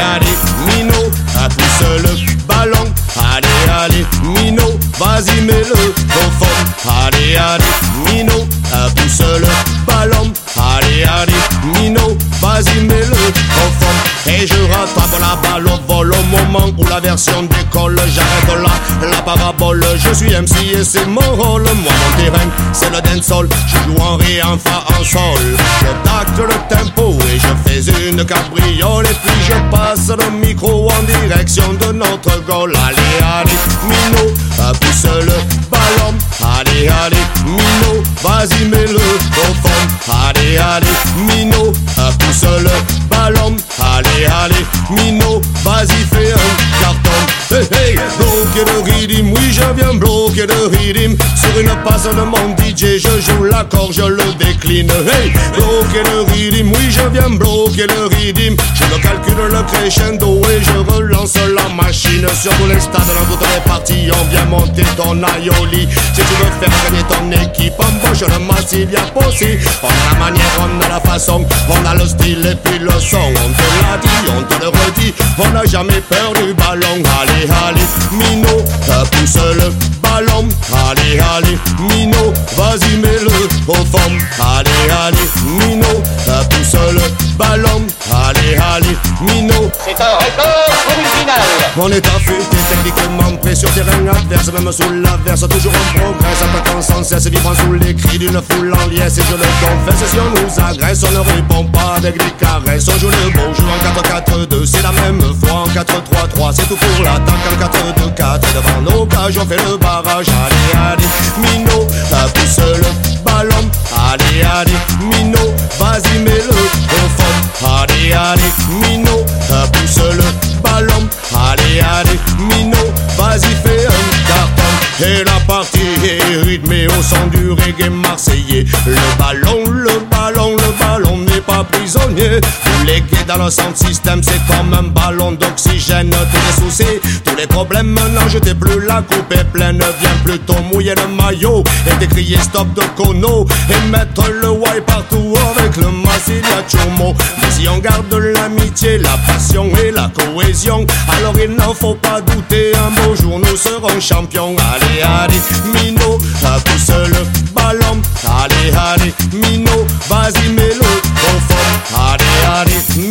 allez, Mino, pousse le ballon. Allez, allez, Mino, vas-y, mets-le au fond. Allez, allez, Mino, pousse le ballon. Allez, allez, Mino, vas-y, mets-le au fond. Et je rattrape la balle au vol au moment où la version décolle. J'arrête là, la parabole. Je suis MC et c'est mon rôle. Moi, mon terrain, c'est le dancehall. Je joue en ré, en fa, en sol. Je tacte le tempo et je fais une cabriole. Et puis je passe le micro en direction de notre goal. Allez, allez, Mino, pousse le ballon. Allez, allez, Mino, vas-y, mets-le au fond. Allez, allez, Mino, pousse le ballon. Allez, allez, Mino, vas-y, fais un carton. Hey, hey, bloquer le rythme, oui, je viens bloquer le rythme. Sur une passe de mon DJ, je joue l'accord, je le décline. Hey, bloquer le rythme, oui, je viens bloquer le rythme. Je me calcule le crescendo et je relance la machine. Sur tous les stades, dans toutes les parties, on vient monter ton aioli. Si tu veux faire gagner ton équipe, embauche le massif, y'a possible. On a la manière, on a la façon, on a le style et puis le son. On te l'a dit, on te le redit, on n'a jamais peur du ballon. Allez, allez, Mino, pousse le ballon. Allez, allez, Mino, vas-y, mets-le au fond. Allez, allez, Mino, pousse le ballon. Allez, allez, Mino. C'est un record pour une finale. On est affûté, techniquement prêt sur terrain adverse, même sous l'averse, toujours en progresse, attaquant sans cesse, vibrant sous les cris d'une foule en liesse. Et je le confesse, si on nous agresse, on ne répond pas avec des caresses. On joue le bon jeu en 4-4-2, c'est la même fois en 4-3-3. C'est tout pour l'attaque en 4-2-4. Devant nos cages, on fait le barrage. Allez, allez, Mino, pousse le ballon. Allez, allez, Mino, vas-y, mets-le au fond. Allez, allez, Mino, pousse le ballon. Allez, allez, Mino, vas-y, fais un carton. Et la partie est rythmée au son du reggae marseillais. Le ballon, le ballon, le ballon n'est pas prisonnier. Vous léguez dans le sound system, c'est comme un ballon d'oxygène. Tous les soucis, tous les problèmes, maintenant jetez plus, la coupe est pleine. Viens plutôt mouiller le maillot et décrier stop de Kono. Et mettre le white partout avec le Massilia Chomo. Mais si on garde l'amitié, la passion et la cohésion, alors il n'en faut pas douter, un beau jour nous serons champions. Allez, allez, Mino, pousse le ballon. Allez, allez, Mino, vas-y, mets-le au fond. Allez, allez,